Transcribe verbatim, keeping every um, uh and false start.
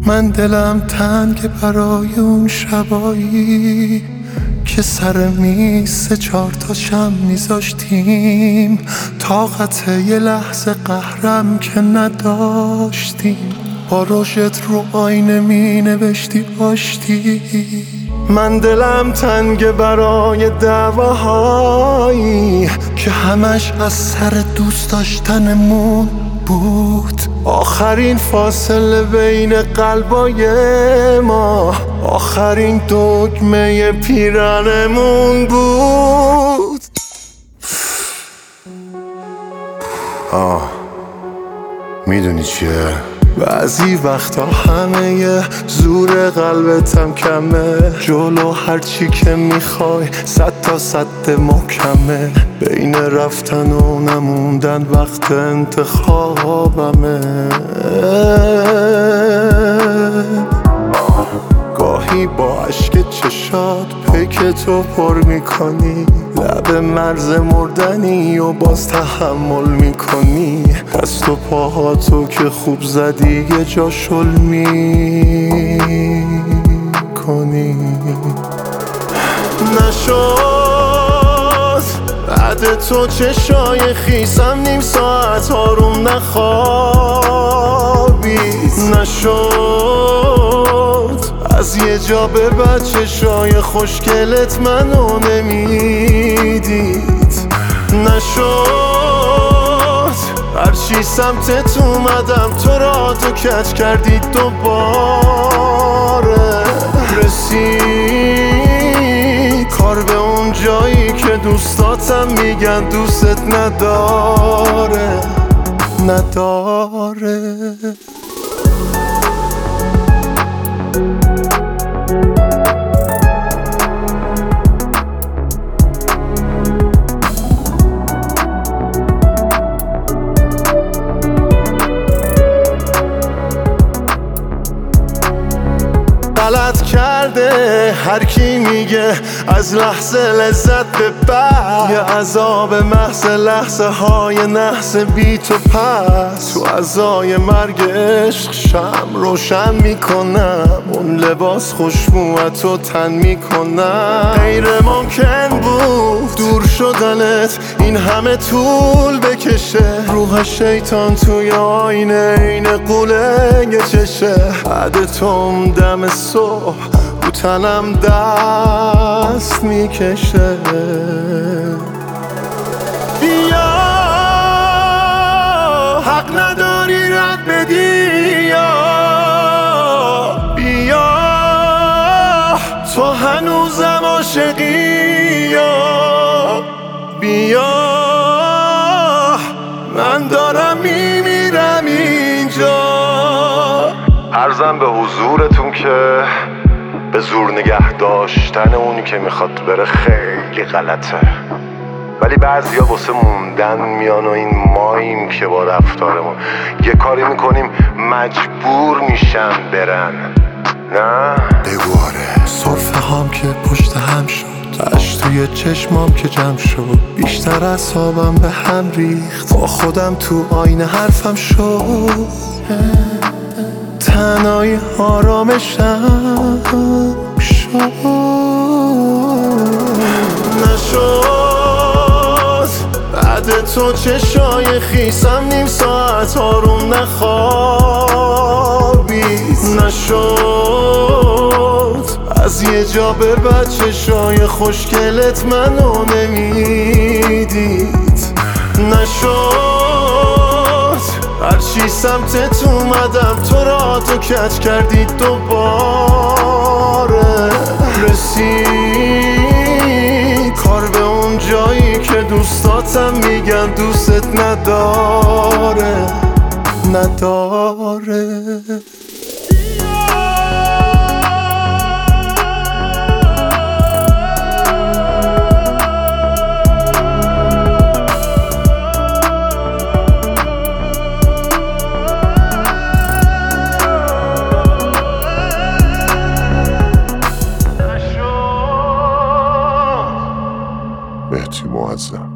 من دلم تنگ برای اون شبایی که سر میز سه چهار تا شم میذاشتیم، طاقت یه لحظه قهرم که نداشتیم. با روشت رو آینه می نوشتی آشتی. من دلم تنگ برای دعواهایی که همش از سر دوست داشتنمون بود. آخرین فاصله بین قلبای ما، آخرین دگمه پیرنمون بود. آه میدونی چیه؟ بعضی وقتا همه زور قلبتم کمه، جلو هرچی که میخوای صد تا صد محکمه، بین رفتن و نموندن وقت انتخابمه. گاهی با عشق چشات پیک تو پر میکنی، لب مرز مردنی و باز تحمل میکنی، دست و پاهاتو که خوب زدی یه جا شل میکنی. نشد بعد تو چشای خیسم نیم ساعت آروم نخوابید، نشد از یه جا به بعد چشای خوشگلت منو نمیدید، نشد هرچی سمتت اومدم تو را تو کج کردید دوباره. رسید کار به اون جایی که دوستاتم میگن دوستت نداره نداره. غلط کرده هر کی میگه از لحظه لذت به بعد، یه عذاب محض لحظه های نحس بی تو پس. تو عزای مرگ عشق شم روشن میکنم، اون لباس خوشبوتو تن میکنم. غیر ممکن بود دور شدنت این همه طول بکشه، روح شیطان توی آینه این قوله یه چشه. بعد توم دم صبح رو تنم دست میکشه. بیا حق نداری رد بدی، یا بیا تو هنوزم عاشقی، یا بیا من دارم میمیرم اینجا. عرضم به حضورتون که به زور نگه داشتن اونی که میخواد بره خیلی غلطه، ولی بعضیا واسه موندن میان و این ماییم که با رفتارمون یه کاری میکنیم مجبور میشن برن. نه بگواره صرفه هام که پشت هم شد، اش توی چشمام که جمع شد، بیشتر اعصابم به هم ریخت، با خودم تو آینه حرفم شد. تنهایی آرامشم شد. نشد بعد تو چشای خیسم نیم ساعت آروم نخوابید، نشد از یه جا به بعد چشای خوشگلت منو نمیدید، نشد هرچی سمتت اومدم تو را تو کج کردید دوباره. رسید کار به اون جایی که دوستاتم میگن دوستت نداره نداره. مهدی معظم.